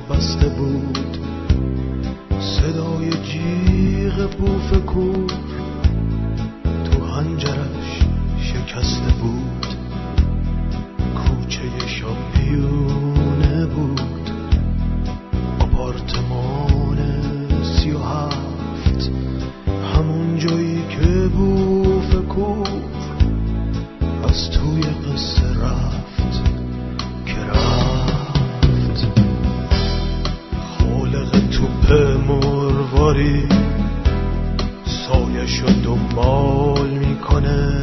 بسته بود، صدای جیغ بوف کور تو حنجرش شکسته بود. کوچه شاپیونه بود، آپارتمان 37، همون جایی که بوف کور از توی قصه رفت که رفت. خالق توپ مرواری سایشو دنبال میکنه،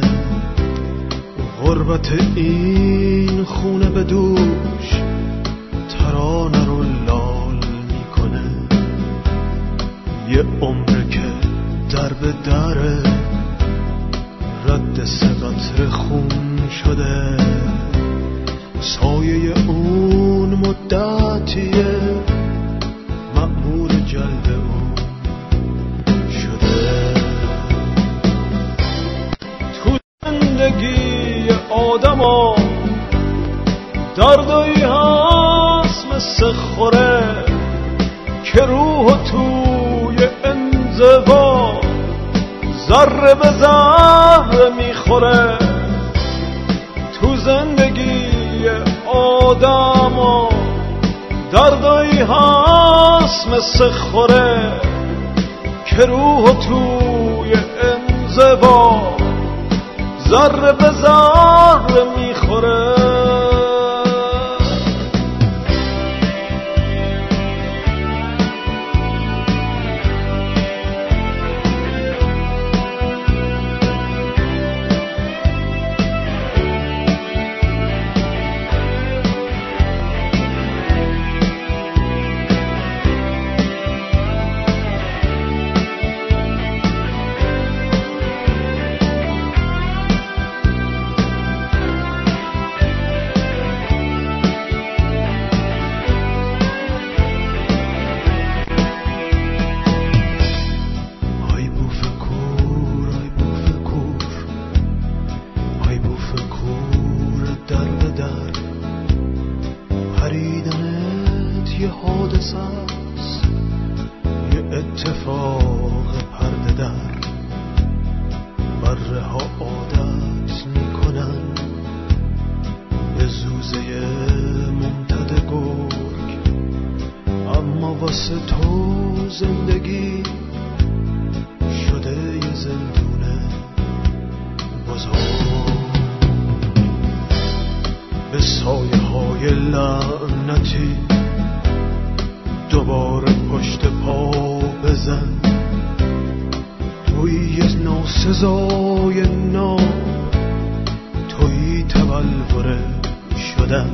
غربت این خونه به دوش ترانه رو لال میکنه. یه عمره که در به دره، رد 3 قطره خون شده، سایه اون مدتیه مأمور جلد اون شده. تو زندگی آدما دردایی هست مثل خوره که روح توی انزوا ذره به ذره میخوره. تو زندگی آدما دردایی هست مثل خوره که روح توی انزوا ذره به ذره میخوره. پریدنت یه حادثه است، یه اتفاق پرده در. بره ها عادت میکنن به زوزه ممتد گرگ، اما واسه تو زندگی شده یه زندونه بزرگ. به سایه های لعنتی دوباره پشت پا بزن، توی یه ناسزای نام، توی تبلوره شدن.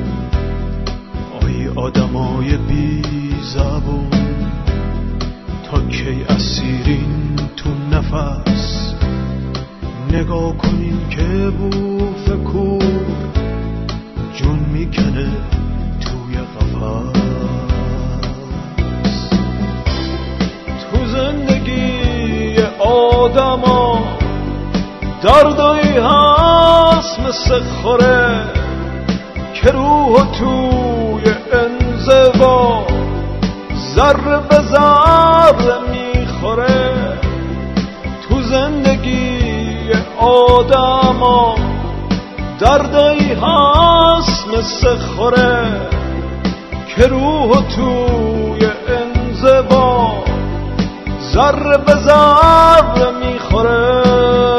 آی آدمای بی زبون، تا کی اسیرین تو نفس؟ نگاه کنین که بوف کور جون میکنه توی قفس. تو زندگی آدما دردایی هست مثل خوره که روح توی انزوا ذره به ذره میخوره. تو زندگی آدما دردایی هست مثل خوره که روح توی انزوا ذره به ذره میخوره.